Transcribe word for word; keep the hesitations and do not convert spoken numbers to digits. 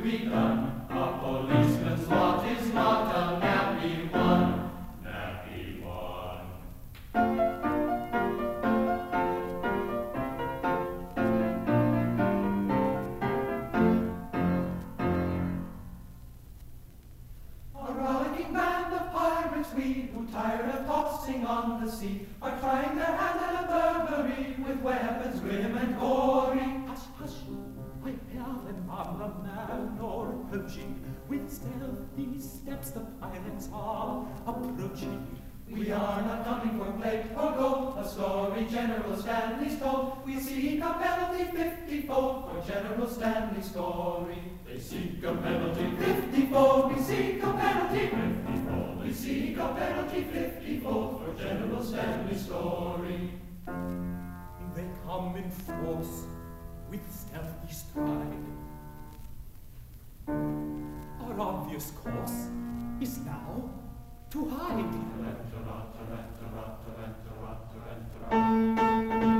be done. A policeman's lot is not a nappy one. Nappy one. A rollicking band of pirates we, who tired of tossing on the sea, are trying their hand at a burglary with weapons grim and gory. Hush, hush, I hear them on the manor approaching. With stealthy steps the pirates are approaching. We are not coming for play or gold, a story General Stanley's told. We seek a penalty fifty-fold for General Stanley's story. They seek a penalty fifty-fold, we seek a penalty fifty-fold. We seek a penalty fifty-fold for General Stanley's story. They come in force with stealthy stride. Our obvious course is now to hide.